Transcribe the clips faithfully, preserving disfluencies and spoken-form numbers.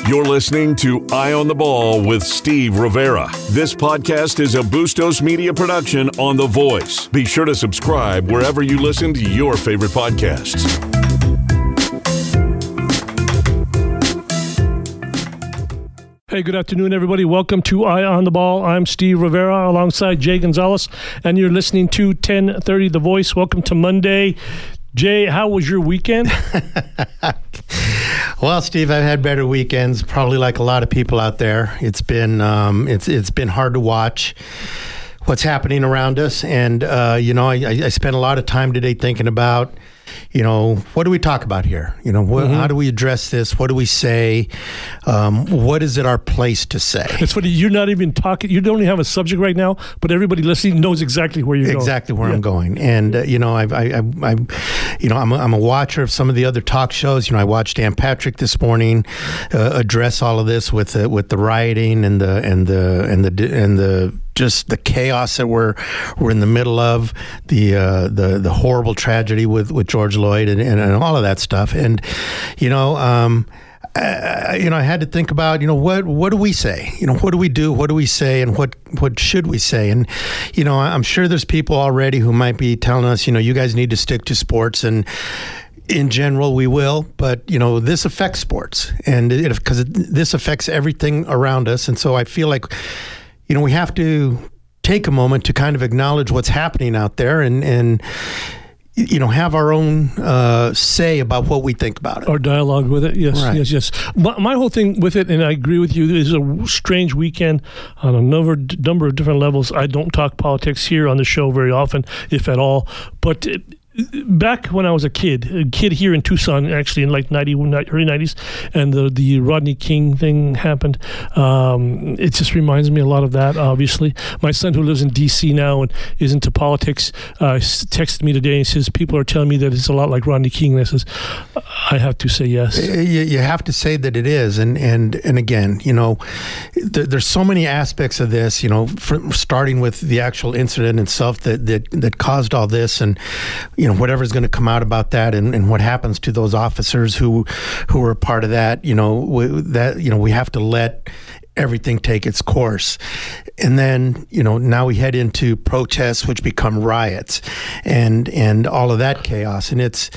You're listening to Eye on the Ball with Steve Rivera. This podcast is a Bustos Media production on The Voice. Be sure to subscribe wherever you listen to your favorite podcasts. Hey, good afternoon, everybody. Welcome to Eye on the Ball. I'm Steve Rivera alongside Jay Gonzalez, and you're listening to ten thirty The Voice. Welcome to Monday. Jay, how was your weekend? Well, Steve, I've had better weekends, probably like a lot of people out there. It's been um, it's it's been hard to watch what's happening around us, and uh, you know, I, I spent a lot of time today thinking about, you know, what do we talk about here? You know, what, mm-hmm. how do we address this? What do we say? Um, what is it our place to say? It's funny, you're not even talking, you don't even have a subject right now, but everybody listening knows exactly where you're going. Exactly where yeah. I'm going. And, uh, you know, I've, I, I, I, you know, I'm a, I'm a watcher of some of the other talk shows. You know, I watched Dan Patrick this morning uh, address all of this with uh, with the rioting and the and the and the and the just the chaos that we're we're in the middle of, the uh, the the horrible tragedy with, with George Floyd and, and, and all of that stuff. And, you know, um, I, you know, I had to think about, you know, what what do we say? You know, what do we do? What do we say? And what what should we say? And, you know, I'm sure there's people already who might be telling us, you know, you guys need to stick to sports. And in general, we will, but, you know, this affects sports, and because this affects everything around us. And so I feel like, you know, we have to take a moment to kind of acknowledge what's happening out there and, and you know, have our own uh, say about what we think about it. Our dialogue with it, yes, right. yes, yes. My, my whole thing with it, and I agree with you, is a strange weekend on a number, number of different levels. I don't talk politics here on the show very often, if at all, but it, back when I was a kid, a kid here in Tucson, actually in like ninety, early nineties, and the the Rodney King thing happened, um, it just reminds me a lot of that, obviously. My son, who lives in D C now and is into politics, uh, texted me today and says, people are telling me that it's a lot like Rodney King. And I says, I have to say yes. You, you have to say that it is. And, and, and again, you know, th- there's so many aspects of this, you know, for, starting with the actual incident itself that, that, that caused all this, and, you know, whatever's going to come out about that, and, and what happens to those officers who who are a part of that, you know, we, that, you know, we have to let everything take its course. And then, you know, now we head into protests, which become riots, and and all of that chaos. And it's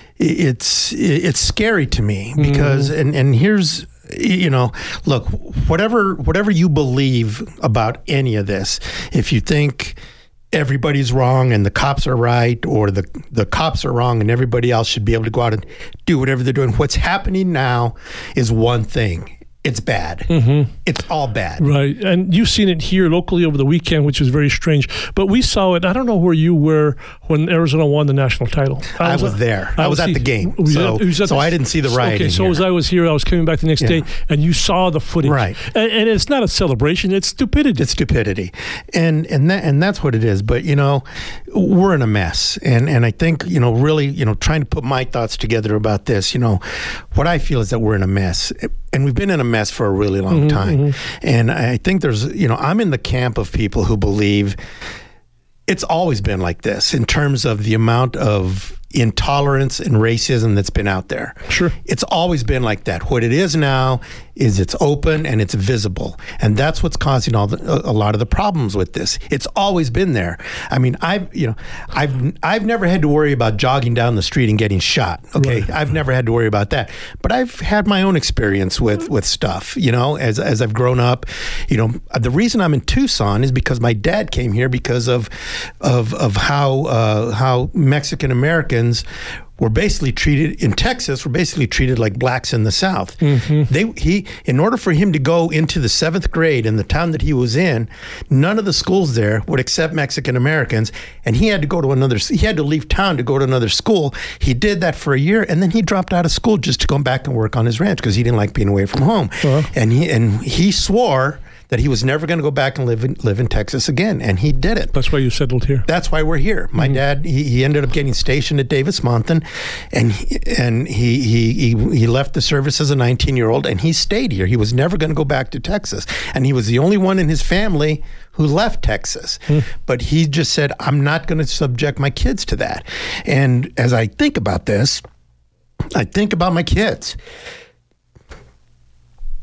it's it's scary to me because, mm. and, and here's, you know, look, whatever whatever you believe about any of this, if you think everybody's wrong and the cops are right, or the the cops are wrong and everybody else should be able to go out and do whatever they're doing, what's happening now is one thing. It's bad. Mm-hmm. It's all bad. Right. And you've seen it here locally over the weekend, which was very strange. But we saw it, I don't know where you were when Arizona won the national title. I was, I was there. I, I was at the game. So, at, so the, I didn't see the rioting. Okay, so here. as I was here, I was coming back the next yeah. day, and you saw the footage. Right. And, and it's not a celebration. It's stupidity. It's stupidity. And and that, and that's what it is. But, you know, we're in a mess. And, and I think, you know, really, you know, trying to put my thoughts together about this, you know, what I feel is that we're in a mess. And we've been in a mess for a really long mm-hmm, time. Mm-hmm. And I think there's, you know, I'm in the camp of people who believe it's always been like this in terms of the amount of intolerance and racism that's been out there. Sure. It's always been like that. What it is now is it's open and it's visible. And that's what's causing all the, a lot of the problems with this. It's always been there. I mean, I've, you know, I've I've never had to worry about jogging down the street and getting shot. Okay. Right. I've never had to worry about that. But I've had my own experience with, with stuff, you know, as as I've grown up. You know, the reason I'm in Tucson is because my dad came here because of of of how uh, how Mexican Americans were basically treated in Texas, were basically treated like blacks in the South. Mm-hmm. They he in order for him to go into the seventh grade in the town that he was in, none of the schools there would accept Mexican Americans, and he had to go to another. He had to leave town to go to another school. He did that for a year, and then he dropped out of school just to go back and work on his ranch because he didn't like being away from home. Uh-huh. And he and he swore that he was never going to go back and live in, live in Texas again, and he did it. That's why you settled here. That's why we're here. My mm-hmm. dad, he, he ended up getting stationed at Davis-Monthan, and he, and he, he he he left the service as a nineteen-year-old, and he stayed here. He was never going to go back to Texas, and he was the only one in his family who left Texas. Mm. But he just said, I'm not going to subject my kids to that. And as I think about this, I think about my kids.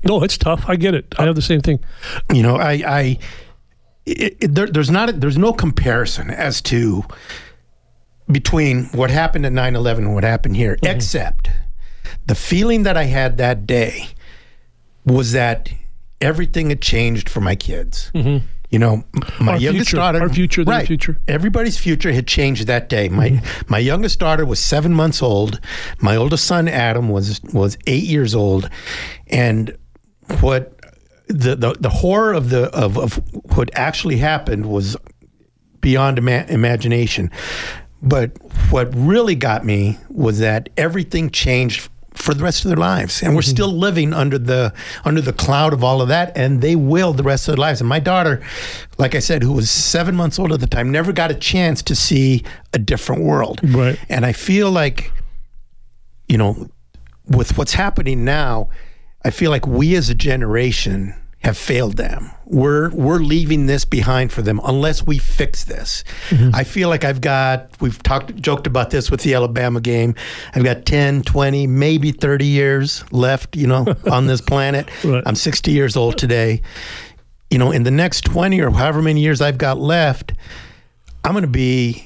No, it's tough. I get it. I have the same thing. You know, I, I it, it, there, there's not, a, there's no comparison as to between what happened at nine eleven and what happened here, mm-hmm. except the feeling that I had that day was that everything had changed for my kids. Mm-hmm. You know, my our youngest future, daughter, our future, their right, future. Everybody's future had changed that day. My mm-hmm. my youngest daughter was seven months old. My oldest son, Adam, was was eight years old, and what the the, the horror of the of, of what actually happened was beyond ima- imagination. But what really got me was that everything changed for the rest of their lives, and we're still living under the under the cloud of all of that, and they will the rest of their lives. And my daughter, like I said, who was seven months old at the time, never got a chance to see a different world. Right. And I feel like, you know, with what's happening now, I feel like we as a generation have failed them. We're we're leaving this behind for them unless we fix this. Mm-hmm. I feel like I've got, we've talked, joked about this with the Alabama game. I've got ten, twenty, maybe thirty years left, you know, on this planet. Right. I'm sixty years old today. You know, in the next twenty or however many years I've got left, I'm going to be,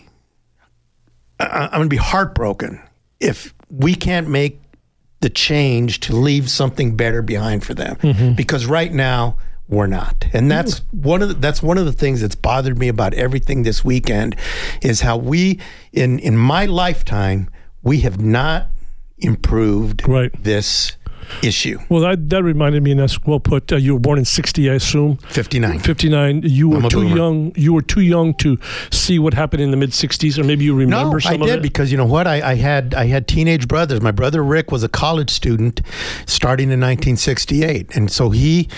I'm going to be heartbroken if we can't make the change to leave something better behind for them, mm-hmm. because right now we're not. And that's one of the, that's one of the things that's bothered me about everything this weekend is how we in in my lifetime we have not improved right. this issue. Well, that that reminded me, and that's well put. Uh, you were born in sixty, I assume. fifty-nine. fifty-nine. You were too boomer. young. You were too young to see what happened in the mid sixties, or maybe you remember no, some I of did it. Because you know what, I, I had I had teenage brothers. My brother Rick was a college student, starting in nineteen sixty-eight, and so he.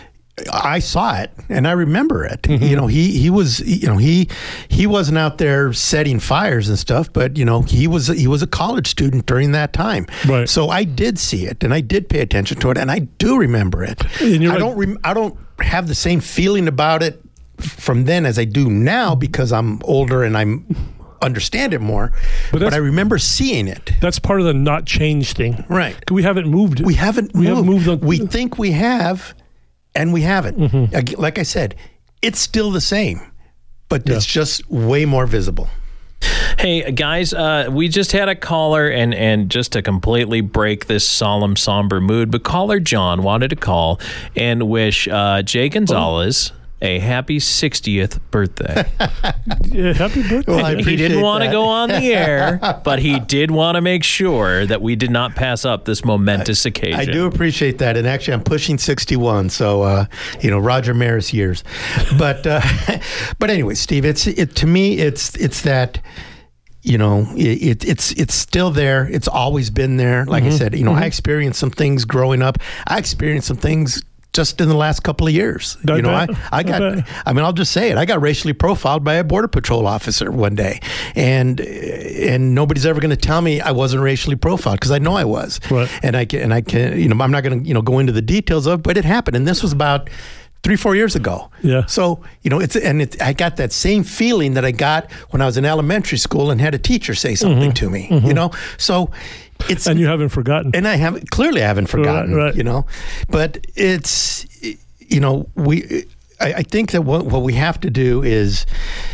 I saw it and I remember it. Mm-hmm. You know, he he was you know he he wasn't out there setting fires and stuff, but you know he was he was a college student during that time. Right. So I did see it and I did pay attention to it and I do remember it. I like, don't rem- I don't have the same feeling about it from then as I do now because I'm older and I'm understand it more. But, but I remember seeing it. That's part of the not change thing, right? We haven't moved. We haven't. We moved. haven't moved on. We think we have. And we haven't. Mm-hmm. Like I said, it's still the same, but yeah. it's just way more visible. Hey, guys, uh, we just had a caller, and, and just to completely break this solemn, somber mood, but caller John wanted to call and wish uh, Jay Gonzalez oh. a happy sixtieth birthday. Yeah, happy birthday. Well, he didn't want to go on the air, but he did want to make sure that we did not pass up this momentous I, occasion. I do appreciate that. And actually, I'm pushing sixty-one. So, uh, you know, Roger Maris years. But, uh, but anyway, Steve, it's it to me, it's it's that, you know, it, it's it's still there. It's always been there. Like mm-hmm. I said, you know, mm-hmm. I experienced some things growing up. I experienced some things just in the last couple of years. I you know, bet. I, I got, I, I mean, I'll just say it. I got racially profiled by a Border Patrol officer one day. And and nobody's ever going to tell me I wasn't racially profiled because I know I was. Right. And I can, and I can, you know, I'm not going to, you know, go into the details of, but it happened. And this was about three, four years ago. Yeah. So, you know, it's, and it, I got that same feeling that I got when I was in elementary school and had a teacher say something mm-hmm. to me, mm-hmm. you know? So, It's, and you haven't forgotten. And I haven't, clearly I haven't forgotten, right, right. you know, but it's, you know, we, I, I think that what, what we have to do is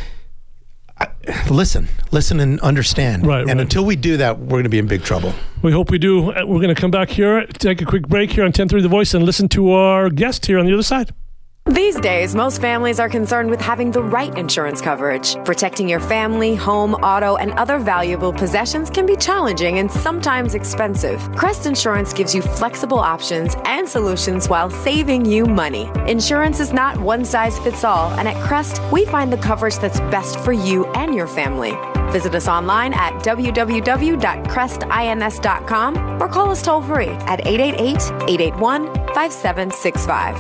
listen, listen and understand. Right, and right. until we do that, we're going to be in big trouble. We hope we do. We're going to come back here, take a quick break here on ten thirty The Voice and listen to our guest here on the other side. These days, most families are concerned with having the right insurance coverage. Protecting your family, home, auto, and other valuable possessions can be challenging and sometimes expensive. Crest Insurance gives you flexible options and solutions while saving you money. Insurance is not one size fits all, and at Crest, we find the coverage that's best for you and your family. Visit us online at w w w dot crest ins dot com or call us toll free at eight eight eight, eight eight one, five seven six five.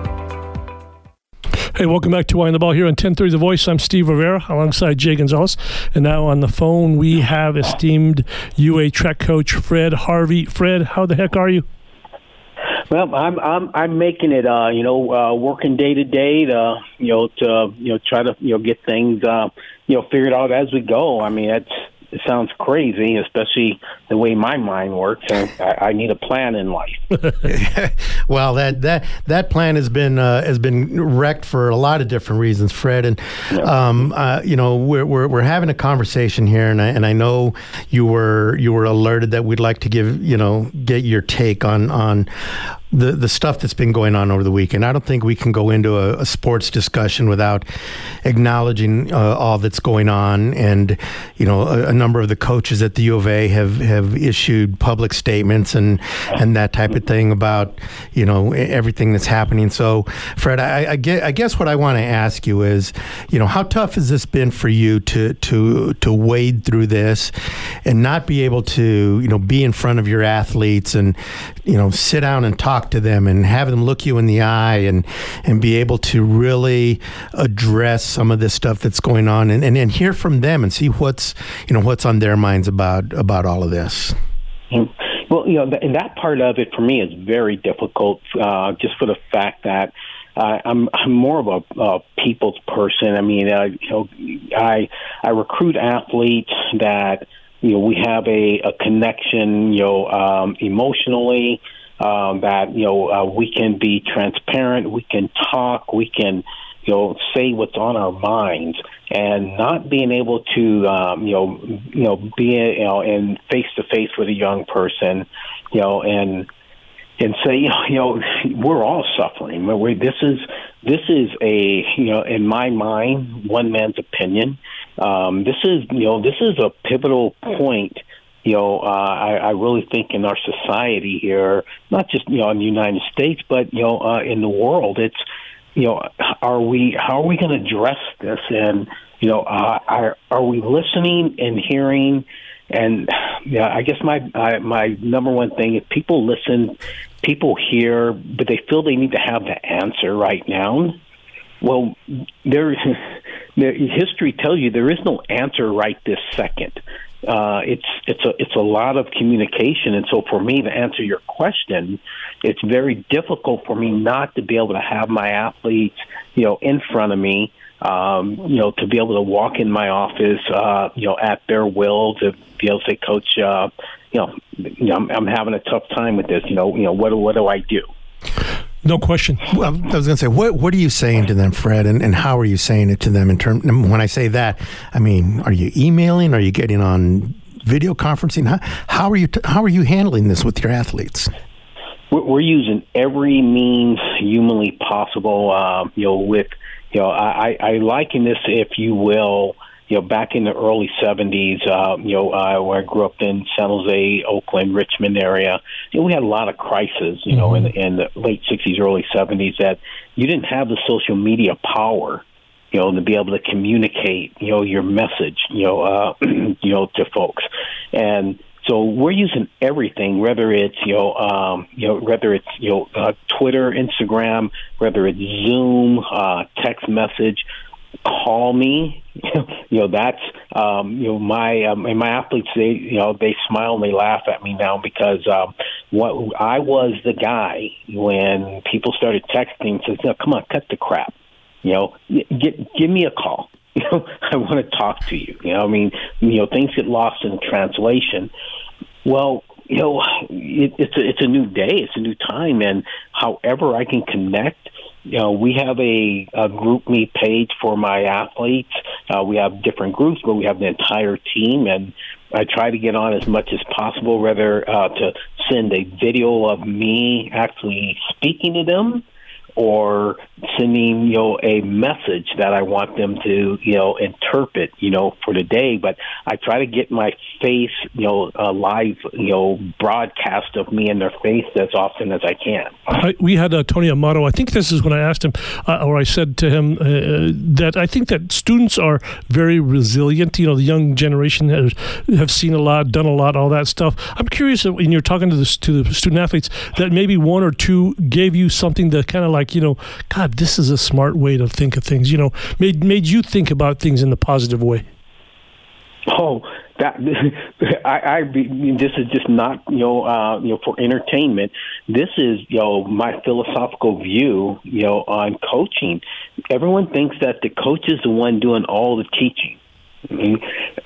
Hey, welcome back to Wind the Ball here on ten thirty The Voice. I'm Steve Rivera alongside Jay Gonzalez. And now on the phone, we have esteemed U A track coach Fred Harvey. Fred, how the heck are you? Well, I'm I'm I'm making it. Uh, you know, uh, working day to day to you know to you know try to you know get things uh, you know figured out as we go. I mean, that's it sounds crazy, especially the way my mind works, and I, I need a plan in life. Well, that that that plan has been uh, has been wrecked for a lot of different reasons, Fred. And um, uh, you know, we're, we're we're having a conversation here, and I and I know you were you were alerted that we'd like to give you know get your take on on. The the stuff that's been going on over the weekend. I don't think we can go into a, a sports discussion without acknowledging uh, all that's going on. And you know, a, a number of the coaches at the U of A have, have issued public statements and and that type of thing about you know everything that's happening. So, Fred, I, I, guess, I guess what I want to ask you is, you know, how tough has this been for you to to to wade through this and not be able to you know be in front of your athletes and you know sit down and talk to them and have them look you in the eye and and be able to really address some of this stuff that's going on and, and, and hear from them and see what's you know what's on their minds about about all of this? Well, you know, and that part of it for me is very difficult, uh, just for the fact that uh, I'm I'm more of a, a people's person. I mean, uh, you know, I I recruit athletes that you know we have a, a connection, you know, um, emotionally. Um, that you know uh, we can be transparent, we can talk, we can you know say what's on our minds, and not being able to um, you know you know be you know in face to face with a young person, you know, and and say you know, you know we're all suffering. We're, this is this is a you know in my mind one man's opinion. Um, this is you know this is a pivotal point. You know, uh, I, I really think in our society here, not just you know in the United States, but you know uh, in the world, it's you know, are we how are we going to address this? And you know, uh, are are we listening and hearing? And yeah, I guess my I, my number one thing is people listen, people hear, but they feel they need to have the answer right now. Well, there, there history tells you there is no answer right this second. Uh, it's it's a it's a lot of communication, and so for me to answer your question, it's very difficult for me not to be able to have my athletes, you know, in front of me, um, you know, to be able to walk in my office, uh, you know, at their will, to be able to say, Coach, uh, you know, you know, I'm, I'm having a tough time with this. You know, you know, what what do I do? No question. Well, I was going to say, what what are you saying to them, Fred, and, and how are you saying it to them? In term, when I say that, I mean, are you emailing? Are you getting on video conferencing? How, how are you t- how are you handling this with your athletes? We're, we're using every means humanly possible. Uh, you know, with you know, I, I liken this, if you will. You know, back in the early seventies, uh, you know, uh, where I grew up in San Jose, Oakland, Richmond area, you know, we had a lot of crises, you know, mm-hmm. in, in the late sixties, early seventies, that you didn't have the social media power, you know, to be able to communicate, you know, your message, you know, uh, you know, to folks. And so we're using everything, whether it's, you know, um, you know, whether it's, you know, uh, Twitter, Instagram, whether it's Zoom, uh, text message, call me. You know, that's um, you know my um, and my athletes. They you know they smile and they laugh at me now because um, what I was the guy when people started texting says, no, "Come on, cut the crap." You know, get give me a call. You know, I want to talk to you. You know, I mean, you know, things get lost in translation. Well, you know, it, it's a, it's a new day, it's a new time, and however I can connect. You know, we have a, a group me page for my athletes. Uh, we have different groups, but we have the entire team, and I try to get on as much as possible, whether uh, to send a video of me actually speaking to them or sending, you know, a message that I want them to, you know, interpret, you know, for the day. But I try to get my face, you know, a live, you know, broadcast of me in their face as often as I can. I, we had uh, Tony Amato. I think this is when I asked him, uh, or I said to him, uh, that I think that students are very resilient. You know, the young generation has, have seen a lot, done a lot, all that stuff. I'm curious, when you're talking to the, to the student athletes, that maybe one or two gave you something to kind of like, you know, God, this is a smart way to think of things, you know, made made you think about things in the positive way. Oh, that I, I this is just not, you know, uh, you know, for entertainment. This is, you know, my philosophical view, you know, on coaching. Everyone thinks that the coach is the one doing all the teaching. I mean,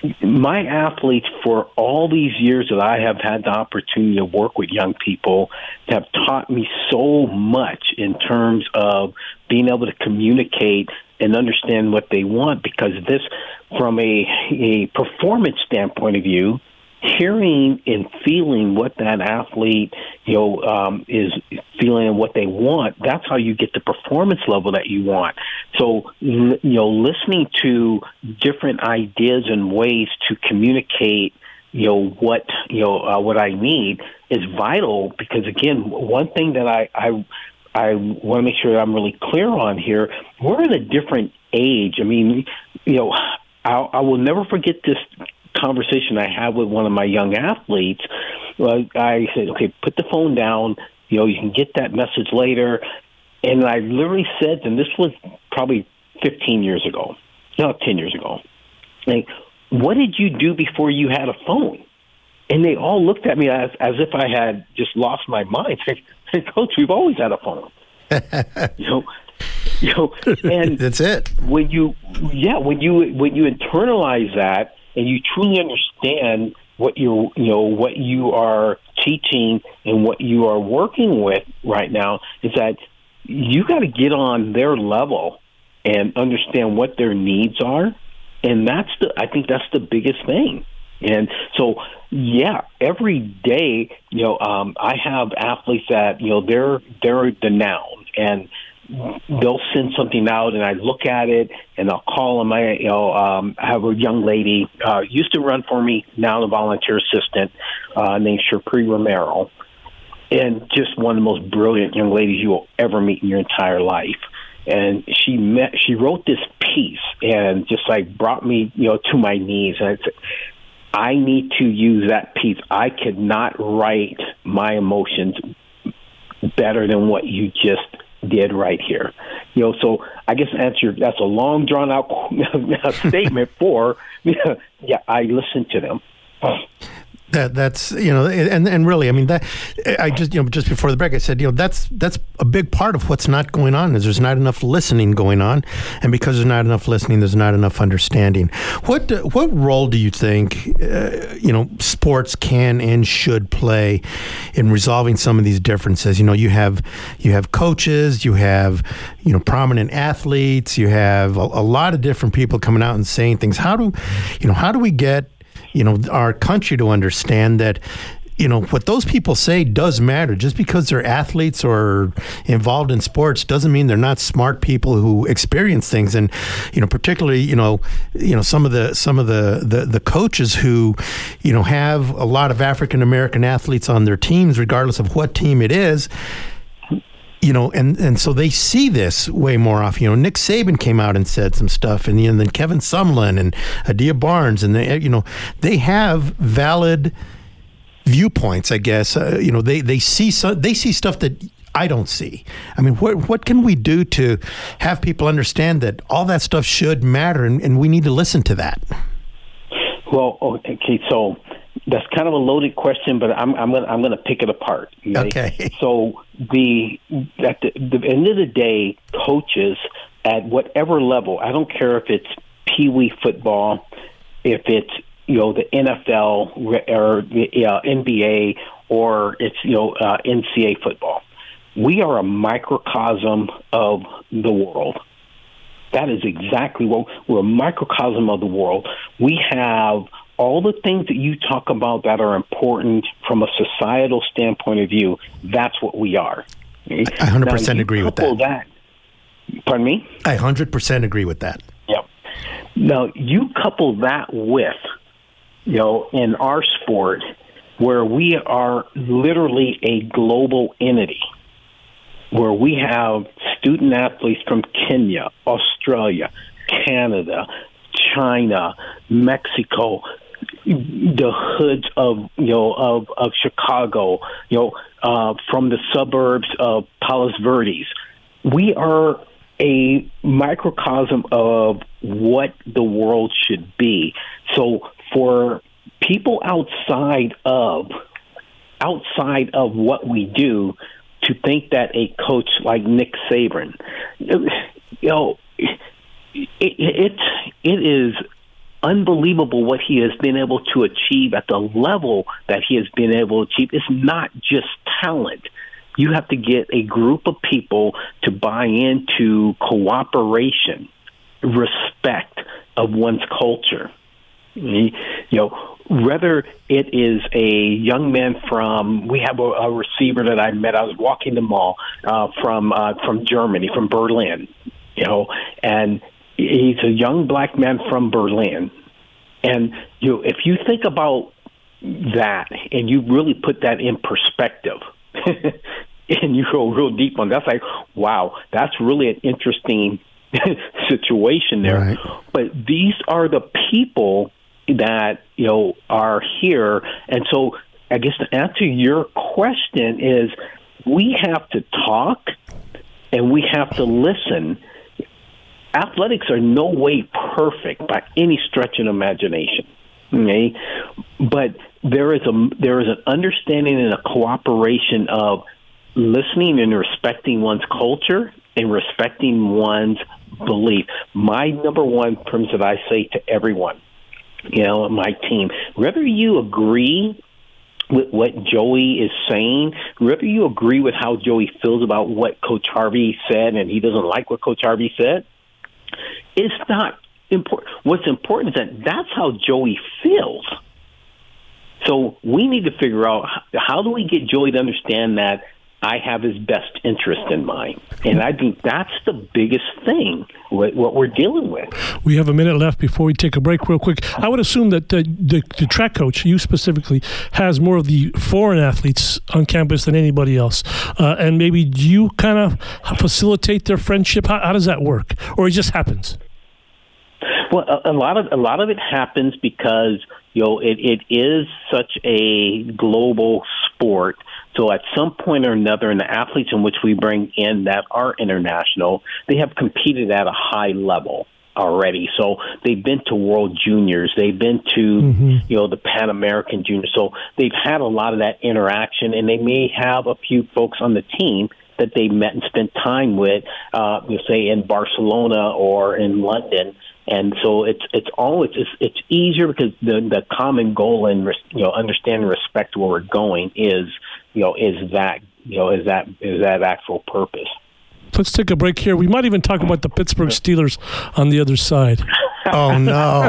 my athletes, for all these years that I have had the opportunity to work with young people, have taught me so much in terms of being able to communicate and understand what they want, because this, from a, a performance standpoint of view, hearing and feeling what that athlete, you know, um, is feeling and what they want, that's how you get the performance level that you want. So, you know, listening to different ideas and ways to communicate, you know, what, you know, uh, what I need is vital, because, again, one thing that I, I, I want to make sure that I'm really clear on here, we're in a different age. I mean, you know, I, I will never forget this conversation I had with one of my young athletes. Well, I said, okay, put the phone down. You know, you can get that message later. And I literally said, and this was probably fifteen years ago, no, ten years ago, like, what did you do before you had a phone? And they all looked at me as, as if I had just lost my mind. I said, Coach, we've always had a phone. you know, you know, and that's it. When you, yeah, when you when you internalize that, and you truly understand what you you know what you are teaching and what you are working with right now, is that you got to get on their level and understand what their needs are, and that's the I think that's the biggest thing. And so, yeah, every day, you know, um, I have athletes that, you know, they're they're the noun, and they'll send something out, and I look at it, and I'll call them. I, you know, um, I have a young lady uh, used to run for me, now a volunteer assistant, uh, named Shapri Romero, and just one of the most brilliant young ladies you will ever meet in your entire life. And she met, she wrote this piece, and just like brought me, you know, to my knees. And I said, I need to use that piece. I could not write my emotions better than what you just did right here. You know, so I guess answer, that's a long drawn out statement for, yeah, I listened to them. That that's you know and and really I mean that I just you know just before the break I said you know that's that's a big part of what's not going on is there's not enough listening going on, and because there's not enough listening, there's not enough understanding. What what role do you think uh, you know sports can and should play in resolving some of these differences? You know, you have you have coaches, you have you know prominent athletes, you have a, a lot of different people coming out and saying things. How do you know how do we get you know, our country to understand that, you know, what those people say does matter. Just because they're athletes or involved in sports doesn't mean they're not smart people who experience things. And, you know, particularly, you know, you know, some of the some of the, the, the coaches who, you know, have a lot of African American athletes on their teams, regardless of what team it is. You know, and, and so they see this way more often. You know, Nick Saban came out and said some stuff, and, you know, and then Kevin Sumlin and Adia Barnes, and they, you know, they have valid viewpoints, I guess. Uh, you know, they they see so, they see stuff that I don't see. I mean, what what can we do to have people understand that all that stuff should matter, and, and we need to listen to that? Well, okay, so that's kind of a loaded question, but I'm I'm gonna I'm gonna pick it apart. Okay. okay. So the at the, the end of the day, coaches at whatever level, I don't care if it's Pee Wee football, if it's you know the N F L or the uh, N B A, or it's you know uh, N C A A football. We are a microcosm of the world. That is exactly what we're a microcosm of the world. We have all the things that you talk about that are important from a societal standpoint of view. That's what we are. Okay? I one hundred percent agree with that. that. Pardon me? I one hundred percent agree with that. Yep. Now, you couple that with, you know, in our sport, where we are literally a global entity, where we have student athletes from Kenya, Australia, Canada, China, Mexico, the hoods of you know of, of Chicago, you know, uh, from the suburbs of Palos Verdes. We are a microcosm of what the world should be. So for people outside of outside of what we do to think that a coach like Nick Saban, you know, it it, it is unbelievable what he has been able to achieve at the level that he has been able to achieve. It's not just talent. You have to get a group of people to buy into cooperation, respect of one's culture. You know, whether it is a young man from, we have a, a receiver that I met, I was walking the mall, uh, from uh, from Germany, from Berlin, you know, and he's a young black man from Berlin. And you know, if you think about that and you really put that in perspective, and you go real deep on that, that's like, wow, that's really an interesting situation there. Right. But these are the people that, you know, are here. And so I guess to answer your question is, we have to talk and we have to listen. Athletics are no way perfect by any stretch of imagination. Okay? But there is a there is an understanding and a cooperation of listening and respecting one's culture and respecting one's belief. My number one premise that I say to everyone, you know, my team, whether you agree with what Joey is saying, whether you agree with how Joey feels about what Coach Harvey said and he doesn't like what Coach Harvey said, it's not important. What's important is that that's how Joey feels. So we need to figure out, how do we get Joey to understand that I have his best interest in mind? And I think that's the biggest thing, what, what we're dealing with. We have a minute left before we take a break real quick. I would assume that the, the, the track coach, you specifically, has more of the foreign athletes on campus than anybody else. Uh, and maybe do you kind of facilitate their friendship? How, how does that work? Or it just happens? Well, a, a lot of a lot of it happens because, you know, it, it is such a global sport. So at some point or another, in the athletes in which we bring in that are international, they have competed at a high level already. So they've been to World Juniors, they've been to, mm-hmm. you know, the Pan American Juniors. So they've had a lot of that interaction, and they may have a few folks on the team that they met and spent time with, uh, you know, say in Barcelona or in London. And so it's it's always it's, it's easier because the the common goal and, you know, understand and respect where we're going is, you know, is that you know is that is that actual purpose. Let's take a break here. We might even talk about the Pittsburgh Steelers on the other side. Oh, no.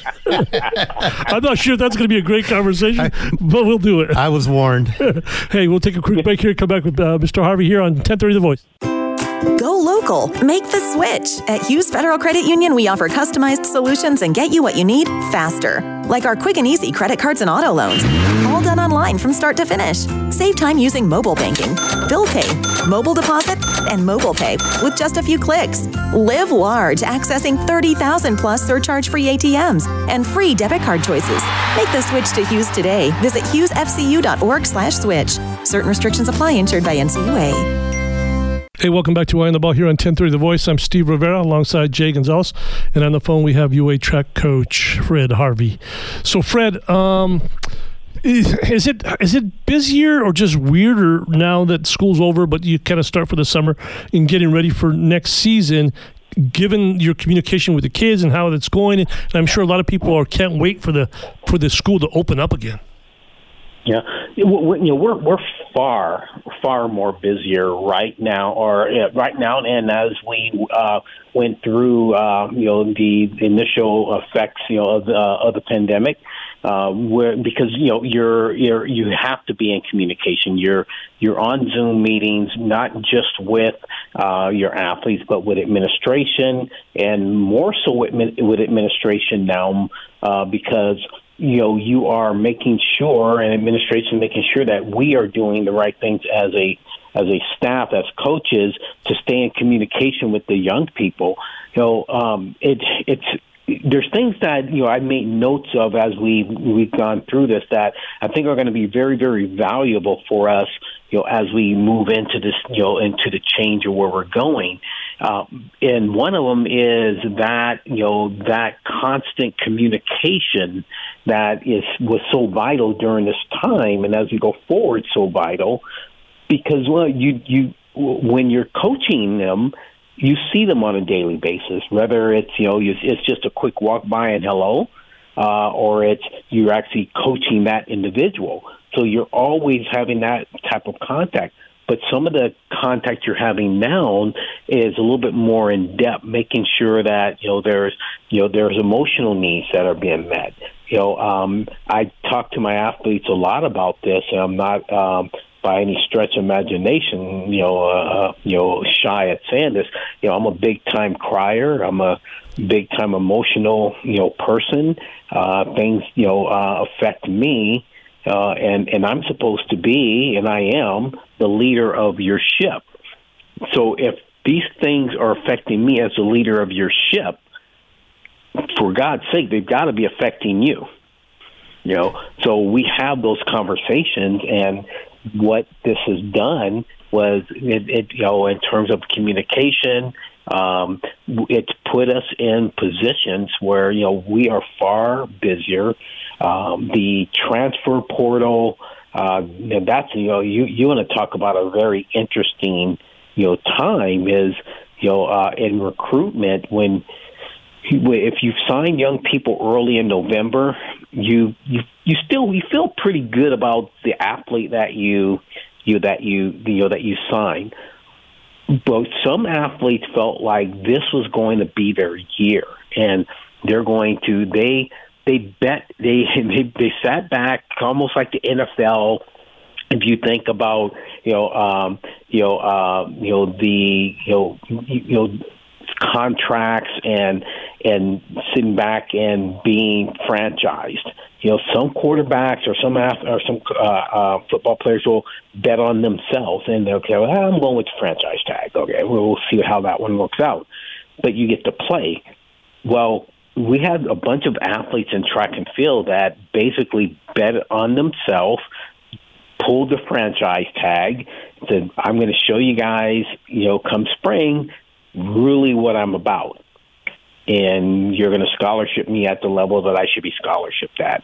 I'm not sure if that's going to be a great conversation, I, but we'll do it. I was warned. Hey, we'll take a quick break here. Come back with uh, Mister Harvey here on ten thirty The Voice. Go local. Make the switch. At Hughes Federal Credit Union, we offer customized solutions and get you what you need faster. Like our quick and easy credit cards and auto loans. All done online from start to finish. Save time using mobile banking, bill pay, mobile deposit, and mobile pay with just a few clicks. Live large, accessing thirty thousand plus surcharge-free A T Ms and free debit card choices. Make the switch to Hughes today. Visit hughesfcu.org slash switch. Certain restrictions apply, insured by N C U A. Hey, welcome back to Eye on the Ball here on ten thirty The Voice. I'm Steve Rivera alongside Jay Gonzalez. And on the phone, we have U A track coach Fred Harvey. So, Fred, um, is it is it busier or just weirder now that school's over, but you kind of start for the summer in getting ready for next season, given your communication with the kids and how it's going? And I'm sure a lot of people are can't wait for the for the school to open up again. Yeah, you know, we're we're far far more busier right now, or uh, right now, and as we uh, went through, uh, you know, the initial effects, you know, of the, uh, of the pandemic, uh, where because you know you're you're you have to be in communication. You're you're on Zoom meetings, not just with uh, your athletes, but with administration, and more so with, with administration now, uh, because. You know, you are making sure, and administration making sure that we are doing the right things as a as a staff, as coaches, to stay in communication with the young people. You know, um, it it's there's things that you know I made notes of as we we've gone through this that I think are going to be very very valuable for us. You know, as we move into this, you know, into the change of where we're going. Uh, and one of them is that, you know, that constant communication that is was so vital during this time, and as we go forward, so vital because well, you you when you're coaching them, you see them on a daily basis. Whether it's you know it's just a quick walk by and hello, uh, or it's you're actually coaching that individual. So you're always having that type of contact. But some of the contact you're having now is a little bit more in depth, making sure that you know there's you know there's emotional needs that are being met. You know, um, I talk to my athletes a lot about this, and I'm not um, by any stretch of imagination, you know, uh, you know, shy at saying this. You know, I'm a big time crier. I'm a big time emotional, you know, person. Uh, things you know uh, affect me. Uh, and, and I'm supposed to be, and I am, the leader of your ship. So if these things are affecting me as the leader of your ship, for God's sake, they've got to be affecting you. You know, so we have those conversations, and what this has done was, it, it you know, in terms of communication, um, it's put us in positions where, you know, we are far busier. Um, the transfer portal, uh, that's, you know, you, you want to talk about a very interesting, you know, time is, you know, uh, in recruitment when, if you sign young people early in November, you, you, you still, you feel pretty good about the athlete that you, you, that you, you know, that you sign. But some athletes felt like this was going to be their year, and they're going to, they, They bet they, they they sat back almost like the N F L. If you think about you know um, you know uh, you know the you know you know contracts and and sitting back and being franchised. You know, some quarterbacks or some or some uh, uh, football players will bet on themselves and they'll okay, well, I'm going with the franchise tag. Okay, we'll see how that one works out. But you get to play. Well, we had a bunch of athletes in track and field that basically bet on themselves, pulled the franchise tag, said, I'm going to show you guys, you know, come spring, really what I'm about. And you're going to scholarship me at the level that I should be scholarshiped at.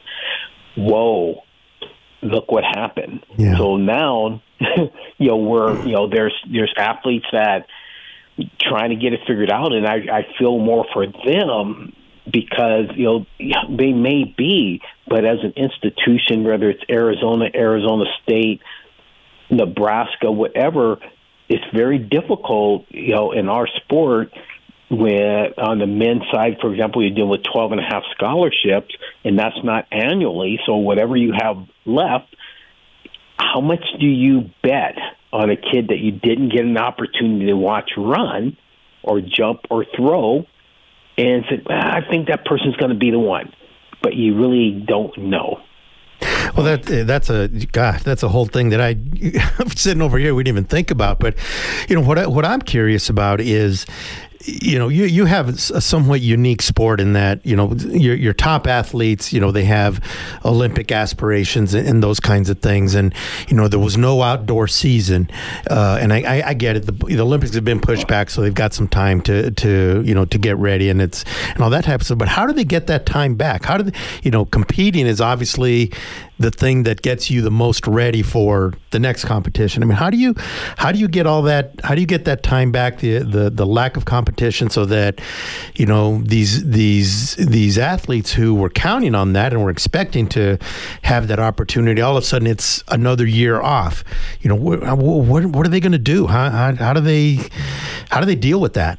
Whoa, look what happened. Yeah. So now, you know, we're, you know, there's, there's athletes that trying to get it figured out, and I, I feel more for them, because, you know, they may be, but as an institution, whether it's Arizona, Arizona State, Nebraska, whatever, it's very difficult, you know, in our sport, where on the men's side, for example, you're dealing with twelve and a half scholarships, and that's not annually. So whatever you have left, how much do you bet on a kid that you didn't get an opportunity to watch run or jump or throw, and said, well, I think that person's going to be the one, but you really don't know. Well, that that's a gosh, that's a whole thing that I I'm sitting over here we didn't even think about. But you know what I, what I'm curious about is, you know, you, you have a somewhat unique sport in that, you know, your your top athletes, you know, they have Olympic aspirations and, and those kinds of things. And, you know, there was no outdoor season. Uh, and I, I, I get it. The, the Olympics have been pushed back, so they've got some time to, to, you know, to get ready and it's and all that type of stuff. But how do they get that time back? How do they, you know, competing is obviously the thing that gets you the most ready for the next competition. I mean, how do you how do you get all that how do you get that time back, the the, the lack of competition, so that, you know, these these these athletes who were counting on that and were expecting to have that opportunity, all of a sudden it's another year off. You know, what what, what are they going to do? How, how how do they how do they deal with that?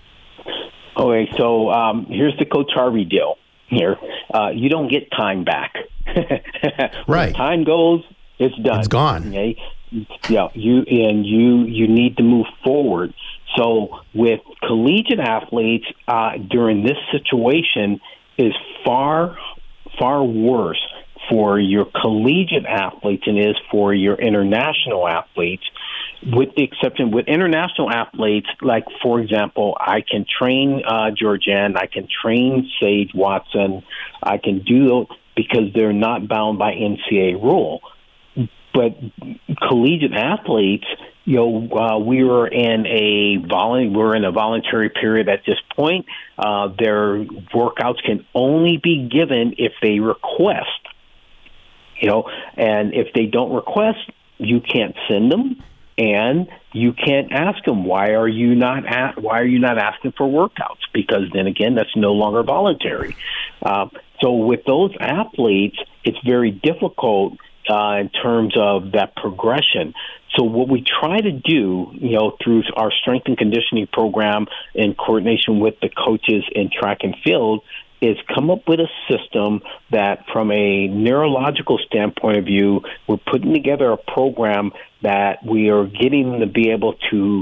Okay, so um, here's the Coach Harvey deal. Here, uh, you don't get time back. Right. When time goes, it's done. It's gone. Okay. Yeah. You and you you need to move forward. So with collegiate athletes, uh, during this situation is far far worse for your collegiate athletes than it is for your international athletes. With the exception, with international athletes, like, for example, I can train uh, Georgianne, I can train Sage Watson, I can do because they're not bound by N C A A rule. But collegiate athletes, you know, uh, we were in a volu- we're in a voluntary period at this point. Uh, their workouts can only be given if they request. You know, and if they don't request, you can't send them. And you can't ask them, why are you not at, why are you not asking for workouts? Because then again, that's no longer voluntary. Uh, So with those athletes, it's very difficult uh, in terms of that progression. So what we try to do, you know, through our strength and conditioning program in coordination with the coaches in track and field, is come up with a system that from a neurological standpoint of view, we're putting together a program that we are getting them to be able to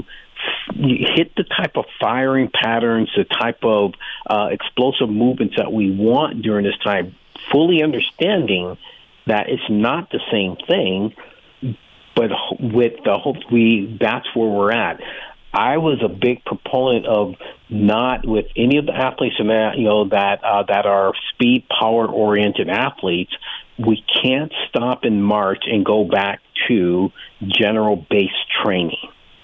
hit the type of firing patterns, the type of uh, explosive movements that we want during this time, fully understanding that it's not the same thing, but with the hope we, that's where we're at. I was a big proponent of not with any of the athletes in that, you know, that uh, that are speed, power-oriented athletes. We can't stop in March and go back to general-based training.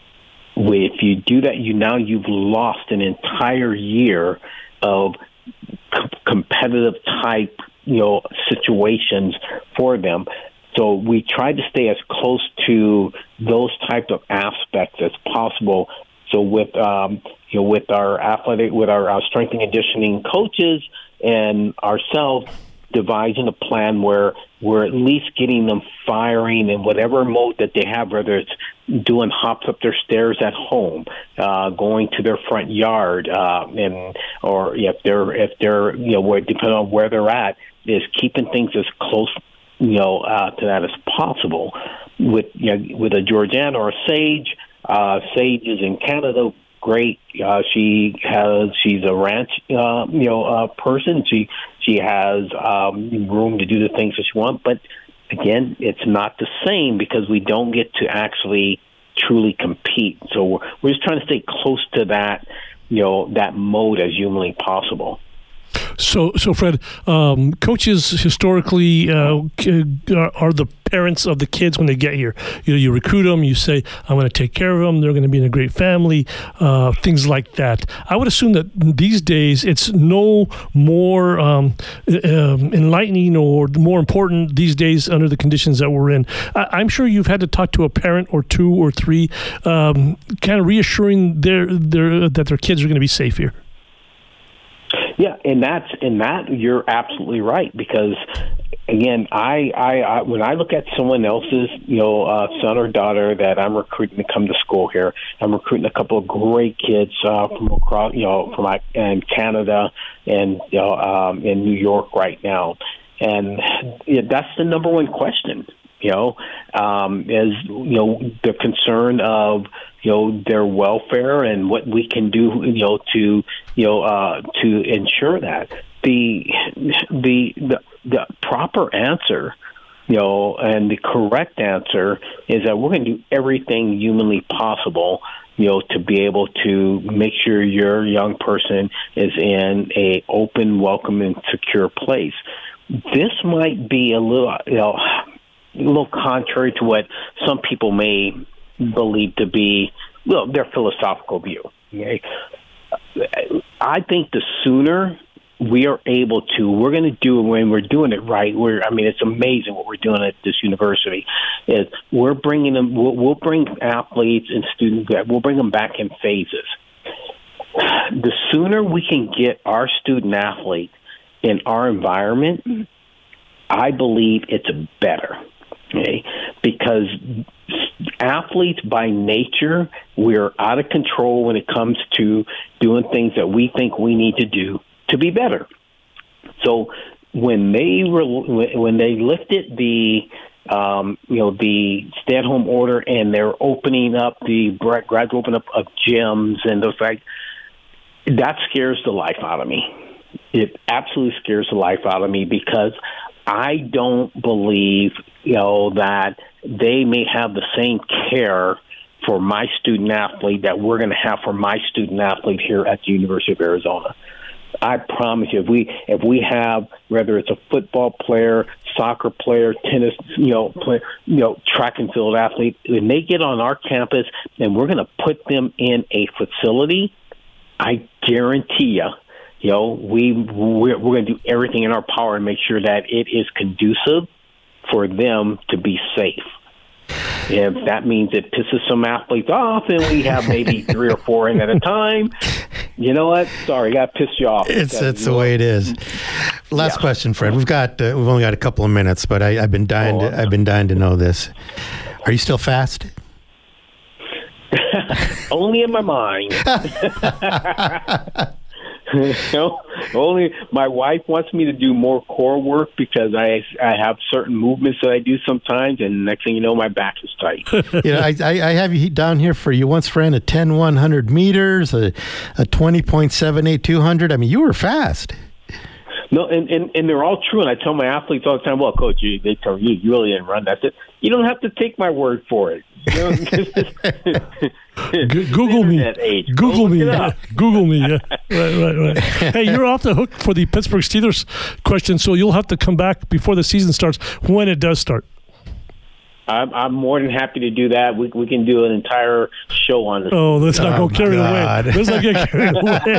If you do that, you now you've lost an entire year of c- competitive type, you know, situations for them. So we tried to stay as close to those types of aspects as possible. So with um, you know, with our athletic, with our, our strength and conditioning coaches and ourselves, devising a plan where we're at least getting them firing in whatever mode that they have, whether it's doing hops up their stairs at home, uh, going to their front yard, uh, and or if they're if they're you know where, depending on where they're at, is keeping things as close, you know, uh, to that as possible. With you know, with a Georgiana or a Sage, uh, Sage is in Canada. Great. Uh, she has. She's a ranch, uh, you know, uh, person. She she has um, room to do the things that she wants. But again, it's not the same because we don't get to actually truly compete. So we're, we're just trying to stay close to that, you know, that mode as humanly possible. So, so Fred, um, coaches historically uh, are the parents of the kids when they get here. You know, you recruit them, you say, I'm going to take care of them, they're going to be in a great family, uh, things like that. I would assume that these days it's no more um, um, enlightening or more important these days under the conditions that we're in. I- I'm sure you've had to talk to a parent or two or three, um, kind of reassuring their, their, that their kids are going to be safe here. Yeah, and that's in that you're absolutely right because again, I, I, I when I look at someone else's you know uh, son or daughter that I'm recruiting to come to school here, I'm recruiting a couple of great kids uh, from across you know from in Canada and you know um, in New York right now, and yeah, that's the number one question. You know, um, is you know the concern of you know their welfare and what we can do you know to you know uh, to ensure that the the the the proper answer you know and the correct answer is that we're going to do everything humanly possible you know to be able to make sure your young person is in a open, welcoming, secure place. This might be a little you know. a little contrary to what some people may believe to be, well, their philosophical view. Okay? I think the sooner we are able to, we're going to do it when we're doing it right. We're, I mean, it's amazing what we're doing at this university. Is we're bringing them, we'll, we'll bring athletes and students, we'll bring them back in phases. The sooner we can get our student athlete in our environment, I believe it's better. Okay, because athletes by nature, we're out of control when it comes to doing things that we think we need to do to be better. So when they were when they lifted the um, you know the stay-at-home order and they're opening up the gradual open up of gyms and those like that scares the life out of me. It absolutely scares the life out of me because I don't believe, you know, that they may have the same care for my student athlete that we're going to have for my student athlete here at the University of Arizona. I promise you, if we if we have whether it's a football player, soccer player, tennis, you know, play, you know, track and field athlete, when they get on our campus and we're going to put them in a facility, I guarantee you. You know, we, we're, we're going to do everything in our power and make sure that it is conducive for them to be safe. If that means it pisses some athletes off and we have maybe three or four in at a time, you know what? Sorry, I got to piss you off. It's, that's the way it is. last yeah. question, Fred. We've got uh, we've only got a couple of minutes, but I, I've been dying oh, to I've been dying to know this. Are you still fast? Only in my mind. You know, only my wife wants me to do more core work because I I have certain movements that I do sometimes, and next thing you know, my back is tight. Yeah, I, I, I have you down here for you once ran a ten one hundred meters, a, a twenty point seven eight two hundred. I mean, you were fast. No, and, and, and they're all true. And I tell my athletes all the time, well, coach, you, they tell you, you really didn't run. That's it. You don't have to take my word for it. You know, Google me. Age. Google me. Yeah. Google me. Yeah. Right, right, right. Hey, you're off the hook for the Pittsburgh Steelers question, so you'll have to come back before the season starts when it does start. I'm, I'm more than happy to do that. We we can do an entire show on this. Oh, let's not oh, go carried God. away. Let's not get carried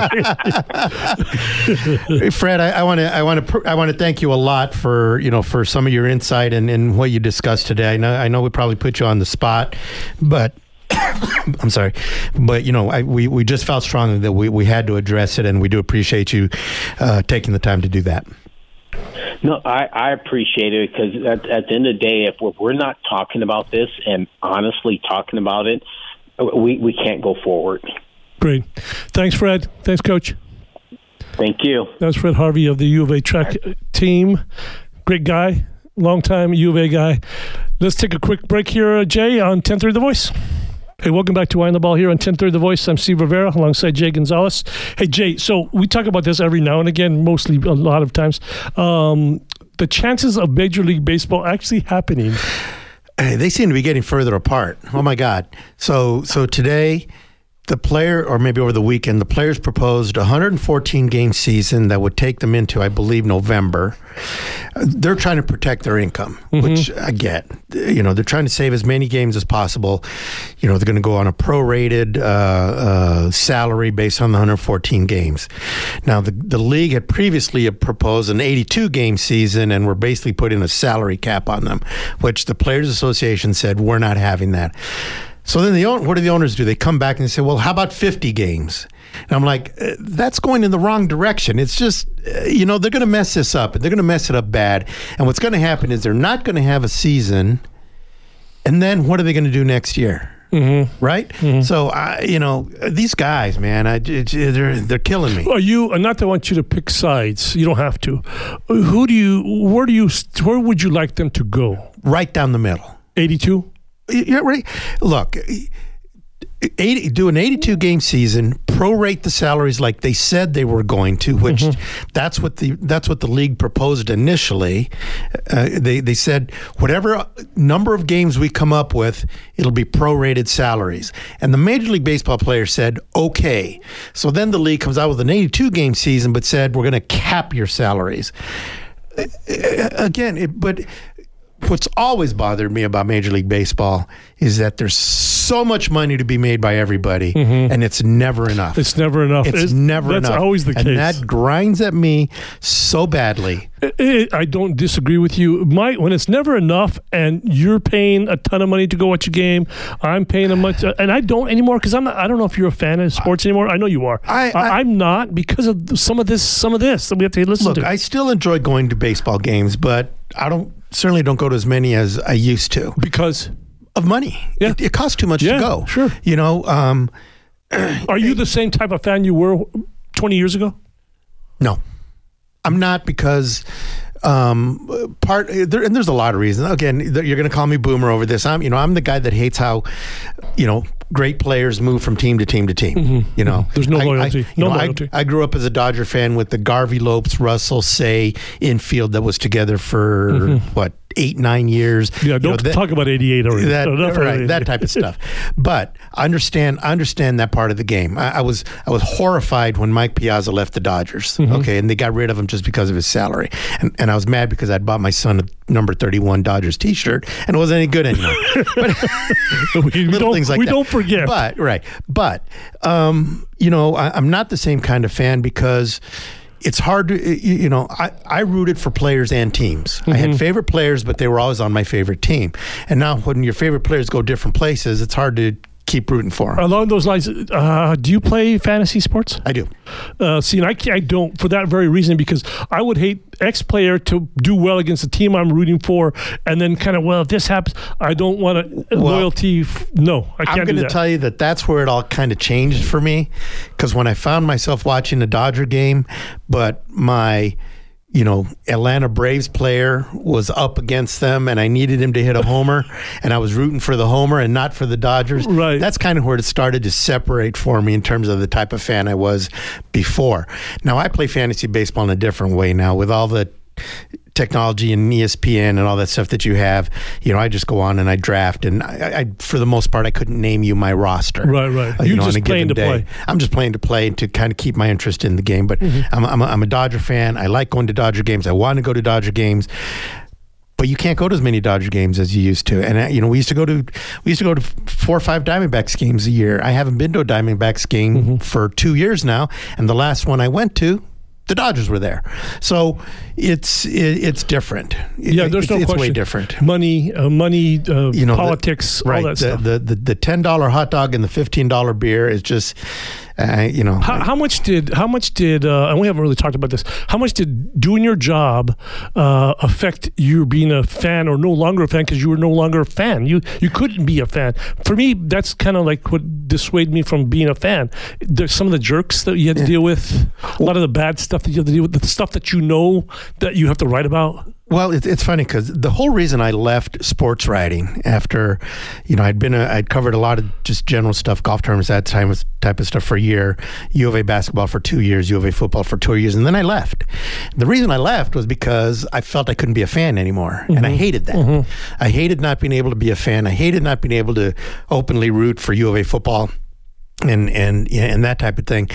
away. Fred, I want to I want to I want to thank you a lot for you know for some of your insight and, and what you discussed today. I know I know we probably put you on the spot, but. I'm sorry, but you know, I, we we just felt strongly that we, we had to address it, and we do appreciate you uh, taking the time to do that. No, I, I appreciate it because at, at the end of the day, if we're, we're not talking about this and honestly talking about it, we, we can't go forward. Great. Thanks, Fred. Thanks, Coach. Thank you. That was Fred Harvey of the U of A track team. Great guy, long-time U of A guy. Let's take a quick break here, Jay, on ten thirty The Voice. Hey, welcome back to Eye on the Ball here on ten thirty The Voice. I'm Steve Rivera alongside Jay Gonzalez. Hey, Jay, so we talk about this every now and again, mostly a lot of times. Um, the chances of Major League Baseball actually happening. Hey, they seem to be getting further apart. Oh, my God. So, so today, the player, or maybe over the weekend, the players proposed a one hundred fourteen game season that would take them into, I believe, November. They're trying to protect their income, mm-hmm. which I get. You know, they're trying to save as many games as possible. You know, they're going to go on a prorated uh, uh, salary based on the one hundred fourteen games. Now, the, the league had previously proposed an eighty-two game season and were basically putting a salary cap on them, which the Players Association said, we're not having that. So then the what do the owners do? They come back and they say, well, how about fifty games? And I'm like, uh, that's going in the wrong direction. It's just, uh, you know, they're going to mess this up. They're going to mess it up bad. And what's going to happen is they're not going to have a season. And then what are they going to do next year? Mm-hmm. Right? Mm-hmm. So, I, you know, these guys, man, I, they're, they're killing me. Are you, not that I want you to pick sides. You don't have to. Who do you, where do you, where would you like them to go? Right down the middle. eighty-two? Yeah, right. Look, eighty, do an eighty-two game season, prorate the salaries like they said they were going to, which mm-hmm. that's what the that's what the league proposed initially. Uh, they they said whatever number of games we come up with, it'll be prorated salaries. And the Major League Baseball players said, okay. So then the league comes out with an eighty-two game season, but said we're going to cap your salaries. Again, it, but. What's always bothered me about Major League Baseball is that there's so much money to be made by everybody, mm-hmm. and it's never enough. It's never enough. It's, it's never that's enough. That's always the and case. And that grinds at me so badly. It, it, I don't disagree with you. My, when it's never enough and you're paying a ton of money to go watch a game, I'm paying a much, and I don't anymore because I'm not, I don't know if you're a fan of sports anymore. I know you are. I, I, I'm not because of some of this, some of this that we have to listen look, to. Look, I still enjoy going to baseball games, but I don't certainly don't go to as many as I used to because of money. Yeah. It, it costs too much yeah, to go. Sure. You know. Um, Are you the same type of fan you were twenty years ago? No, I'm not because um, part there, and there's a lot of reasons. Again, you're going to call me boomer over this. I'm, you know, I'm the guy that hates how, you know, great players move from team to team to team. Mm-hmm. You know, there's no I, loyalty. I, no know, loyalty. I, I grew up as a Dodger fan with the Garvey, Lopes, Russell, Say infield that was together for mm-hmm. what eight, nine years. Yeah, don't you know, that, talk about eighty-eight already. That, no, right, that type of stuff. But I understand. I understand that part of the game. I, I was I was horrified when Mike Piazza left the Dodgers. Mm-hmm. Okay, and they got rid of him just because of his salary, and and I was mad because I'd bought my son a number thirty-one Dodgers T-shirt and it wasn't any good anymore. But we little don't, things like we that. don't forget. But right, but um, you know, I, I'm not the same kind of fan because. It's hard to, you know, I, I rooted for players and teams. Mm-hmm. I had favorite players, but they were always on my favorite team. And now when your favorite players go different places, it's hard to keep rooting for them. Along those lines, uh, do you play fantasy sports? I do. Uh, see, and I, I don't for that very reason, because I would hate X player to do well against the team I'm rooting for, and then kind of, well, if this happens, I don't want to well, loyalty. F- no, I can't I'm going to tell you that that's where it all kind of changed for me, because when I found myself watching a Dodger game, but my you know, Atlanta Braves player was up against them and I needed him to hit a homer and I was rooting for the homer and not for the Dodgers. Right. That's kind of where it started to separate for me in terms of the type of fan I was before. Now, I play fantasy baseball in a different way now with all the technology and E S P N and all that stuff that you have. You know, I just go on and I draft, and I, I for the most part, I couldn't name you my roster. Right, right. Uh, you You're know, just on a playing given to day. play. I'm just playing to play to kind of keep my interest in the game. But mm-hmm. I'm, I'm, a, I'm a Dodger fan. I like going to Dodger games. I want to go to Dodger games. But you can't go to as many Dodger games as you used to. And, uh, you know, we used to go to we used to go to four or five Diamondbacks games a year. I haven't been to a Diamondbacks game mm-hmm. for two years now. And the last one I went to, the Dodgers were there. So it's it, it's different. Yeah, there's it, no it's question. It's way different. Money, uh, money, uh, you know, politics, the, right, all that the, stuff. The, the, the ten dollar hot dog and the fifteen dollar beer is just, uh, you know. How, how much did, how much did, uh, and we haven't really talked about this, how much did doing your job uh, affect you being a fan or no longer a fan because you were no longer a fan? You you couldn't be a fan. For me, that's kind of like what dissuaded me from being a fan. There's some of the jerks that you had to yeah. deal with, a lot of the bad stuff that you have to deal with, the stuff that you know that you have to write about. Well, it, it's funny because the whole reason I left sports writing after, you know, I'd been, a, I'd covered a lot of just general stuff, golf tournaments, that time type of stuff for a year, U of A basketball for two years, U of A football for two years, and then I left. The reason I left was because I felt I couldn't be a fan anymore, mm-hmm. and I hated that. Mm-hmm. I hated not being able to be a fan. I hated not being able to openly root for U of A football. And and and that type of thing,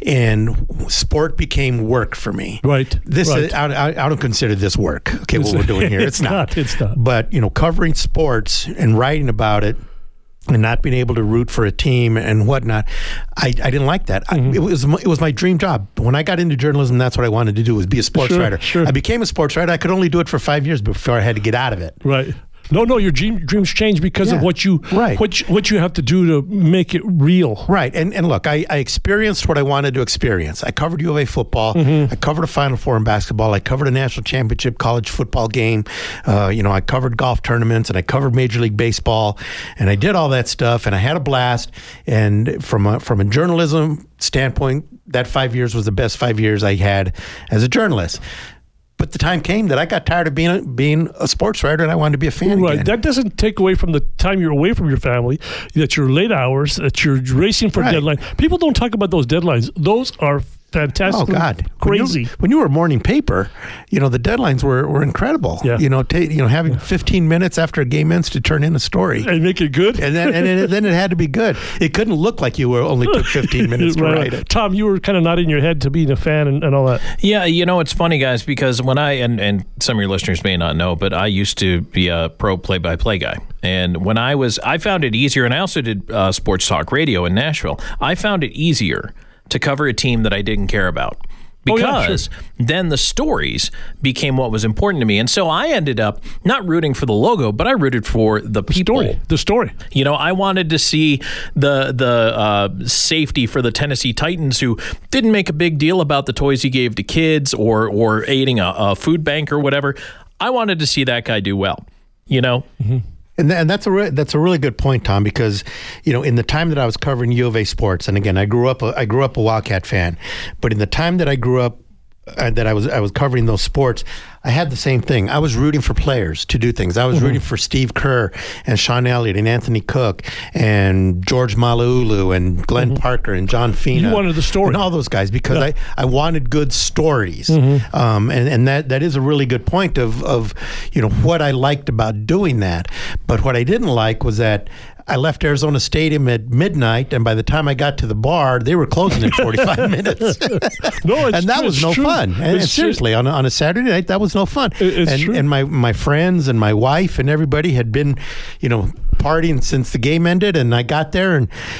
and sport became work for me. Right. This right. Is, I, I don't consider this work. Okay, it's, what we're doing here, it's, it's not. not. It's not. But you know, covering sports and writing about it, and not being able to root for a team and whatnot, I, I didn't like that. Mm-hmm. I, it was it was my dream job. When I got into journalism, that's what I wanted to do, was be a sports sure, writer. Sure. I became a sports writer. I could only do it for five years before I had to get out of it. Right. No, no, your dream, dreams change because yeah, of what you right. what you, what you have to do to make it real. Right. And and look, I, I experienced what I wanted to experience. I covered U of A football. Mm-hmm. I covered a Final Four in basketball. I covered a national championship college football game. Uh, you know, I covered golf tournaments and I covered Major League Baseball, and I did all that stuff, and I had a blast. And from a, from a journalism standpoint, that five years was the best five years I had as a journalist. But the time came that I got tired of being a, being a sports writer, and I wanted to be a fan right. again. That doesn't take away from the time you're away from your family, that you're late hours, that you're racing for right. deadline. People don't talk about those deadlines. Those are fantastic. Oh God, crazy! When you, when you were a morning paper, you know the deadlines were, were incredible. Yeah. You know, ta- you know, having fifteen minutes after a game ends to turn in a story and make it good, and then and it, then it had to be good. It couldn't look like you were only took fifteen minutes to right. write it. Tom, you were kind of nodding your head to being a fan and, and all that. Yeah, you know, it's funny, guys, because when I and and some of your listeners may not know, but I used to be a pro play-by-play guy, and when I was, I found it easier, and I also did uh, sports talk radio in Nashville. I found it easier to cover a team that I didn't care about. Because oh, yeah, sure. then the stories became what was important to me. And so I ended up not rooting for the logo, but I rooted for the people. The story. The story. You know, I wanted to see the the uh, safety for the Tennessee Titans, who didn't make a big deal about the toys he gave to kids or, or aiding a, a food bank or whatever. I wanted to see that guy do well, you know? Mm-hmm. And, th- and that's a re- that's a really good point, Tom, because you know in the time that I was covering U of A sports, and again I grew up a, I grew up a Wildcat fan, but in the time that I grew up uh, that I was I was covering those sports, I had the same thing. I was rooting for players to do things. I was mm-hmm. rooting for Steve Kerr and Sean Elliott and Anthony Cook and George Malaulu and Glenn mm-hmm. Parker and John Fina. You wanted the story. And all those guys because yeah. I, I wanted good stories. Mm-hmm. Um, and, and that, that is a really good point of, of, you know, what I liked about doing that. But what I didn't like was that I left Arizona Stadium at midnight, and by the time I got to the bar, they were closing in forty-five minutes. No, it's and that true, was no true. fun. And, and seriously, on a, on a Saturday night, that was no fun. It's and true. and my, my friends and my wife and everybody had been, you know, partying since the game ended, and I got there, and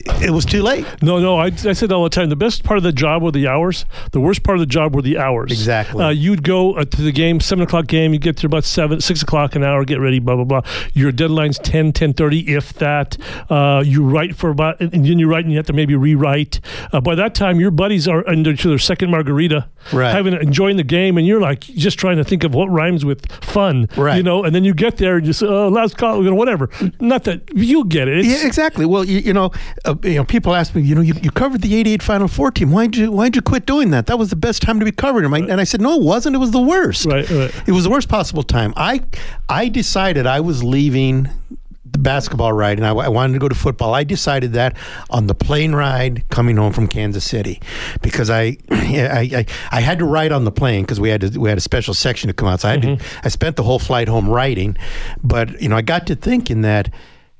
it was too late. No, no, I, I said all the time, the best part of the job were the hours. The worst part of the job were the hours. Exactly. Uh, you'd go uh, to the game, seven o'clock game, you get there about seven, six o'clock an hour, get ready, blah, blah, blah. Your deadline's ten, ten thirty, if that. Uh, you write for about, and then you write and you have to maybe rewrite. Uh, by that time, your buddies are into their second margarita, right. having enjoying the game, and you're like just trying to think of what rhymes with fun, right. you know, and then you get there and you say, oh, last call, you know, whatever. Not that, you get it. It's, yeah, exactly. Well, you, you know, uh, you know, people ask me, you know, you, you covered the eighty-eight Final Four team. Why'd you Why'd you quit doing that? That was the best time to be covering them. I, and I said, no, it wasn't. It was the worst. Right, right. It was the worst possible time. I I decided I was leaving the basketball ride, and I, I wanted to go to football. I decided that on the plane ride coming home from Kansas City, because I I, I, I had to write on the plane because we had to, we had a special section to come out. So I had mm-hmm. to, I spent the whole flight home writing, but you know I got to thinking that.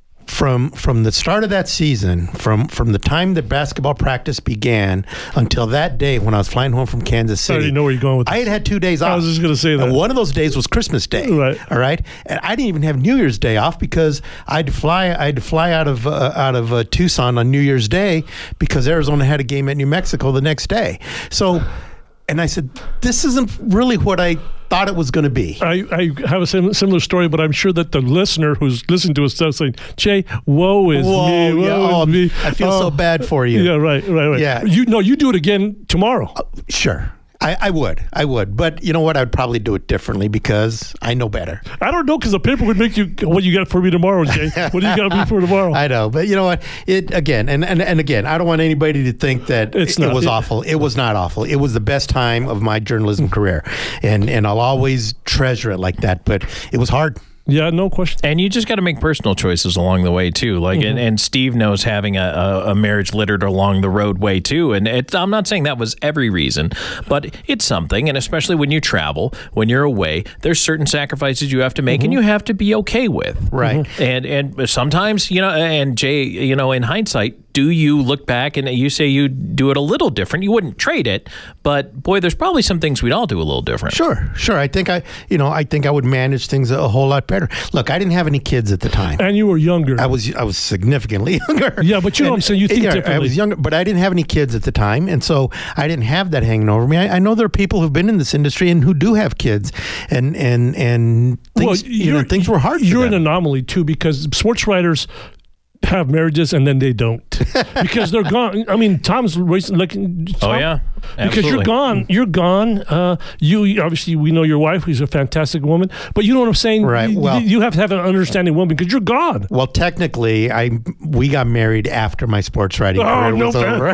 From from the start of that season, from from the time that basketball practice began until that day when I was flying home from Kansas City, I already know where you're going with this. I had had two days off. I was just going to say that. And one of those days was Christmas Day. Right. All right. And I didn't even have New Year's Day off because I had to fly. I had to fly out of uh, out of uh, Tucson on New Year's Day because Arizona had a game at New Mexico the next day. So, and I said, this isn't really what I thought it was going to be. I, I have a sim- similar story, but I'm sure that the listener who's listening to us is saying, Jay, woe is Whoa, me, woe yeah, oh, is me. I feel oh. so bad for you. Yeah, right, right, right. Yeah. You, no, you do it again tomorrow. Uh, sure. I, I would. I would. But you know what? I'd probably do it differently because I know better. I don't know, because the paper would make you, what you got for me tomorrow, Jay? What do you got for me for tomorrow? I know. But you know what? It again, and, and, and again, I don't want anybody to think that it's it, not, it was it, awful. It was not awful. It was the best time of my journalism career. And, and I'll always treasure it like that. But it was hard. Yeah, no question. And you just got to make personal choices along the way, too. Like, mm-hmm. and, and Steve knows having a, a, a marriage littered along the roadway, too. And it's, I'm not saying that was every reason, but it's something. And especially when you travel, when you're away, there's certain sacrifices you have to make, mm-hmm. and you have to be okay with. Right. Mm-hmm. And and sometimes, you know, and Jay, you know, in hindsight, do you look back and you say you do it a little different? You wouldn't trade it, but boy, there's probably some things we'd all do a little different. Sure, sure. I think I, you know, I think I would manage things a whole lot better. Look, I didn't have any kids at the time, and you were younger. I was, I was significantly younger. Yeah, but you know and, what I'm saying. You think yeah, differently. I was younger, but I didn't have any kids at the time, and so I didn't have that hanging over me. I, I know there are people who've been in this industry and who do have kids, and and and things, well, you know, things were hard. You're for an them. anomaly too, because sports writers have marriages and then they don't because they're gone. I mean, Tom's racing like Tom, oh yeah, absolutely. Because you're gone. You're gone. Uh, you obviously we know your wife, who's a fantastic woman, but you know what I'm saying. Right. You, well, you have to have an understanding woman because you're gone. Well, technically, I we got married after my sports writing oh, career no was over.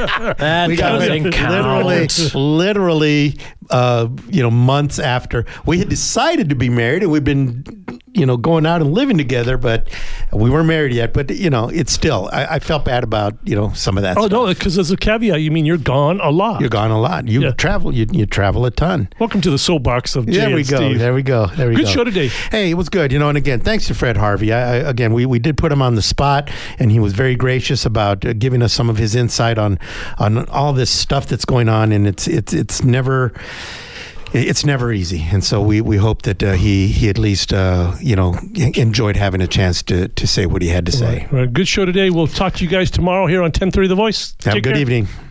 That we got doesn't count. literally, literally, uh, you know, months after we had decided to be married, and we've been, you know, going out and living together, but we weren't married yet. But you know, it's still. I, I felt bad about you know some of that. Oh stuff. no, because as a caveat, you mean you're gone a lot. You're gone a lot. You yeah. travel. You you travel a ton. Welcome to the soapbox of Jay There we and go. Steve. There we go. There we good go. Good show today. Hey, it was good. You know, and again, thanks to Fred Harvey. I, I, again, we, we did put him on the spot, and he was very gracious about uh, giving us some of his insight on on all this stuff that's going on, and it's it's it's never. It's never easy, and so we, we hope that uh, he he at least uh, you know enjoyed having a chance to, to say what he had to say. Right. Right. Good show today. We'll talk to you guys tomorrow here on ten thirty The Voice. Have Take a good care. evening.